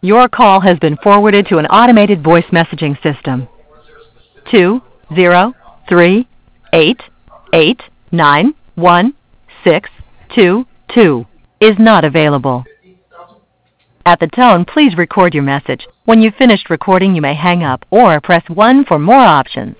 Your call has been forwarded to an automated voice messaging system. 20388916222 is not available. At the tone, please record your message. When you've finished recording, you may hang up or press 1 for more options.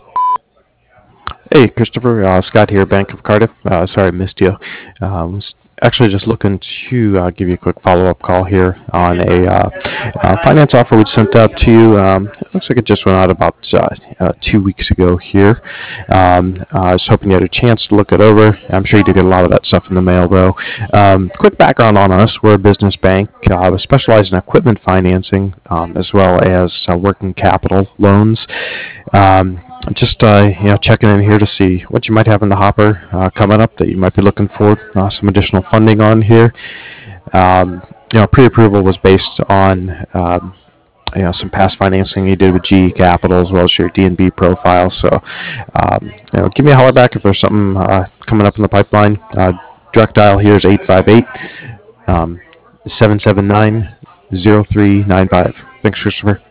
Hey, Christopher. Scott here, Bank of Cardiff. Sorry I missed you. Was actually just looking to give you a quick follow-up call here on a finance offer we sent out to you. It looks like it just went out about 2 weeks ago here. I was hoping you had a chance to look it over. I'm sure you did get a lot of that stuff in the mail, though. Quick background on us. We're a business bank. We specialize in equipment financing as well as working capital loans. Just checking in here to see what you might have in the hopper coming up that you might be looking for some additional funding on here. Pre-approval was based on some past financing you did with GE Capital as well as your D&B profile. So give me a holler back if there's something coming up in the pipeline. Direct dial here is 858-779-0395. Thanks, Christopher.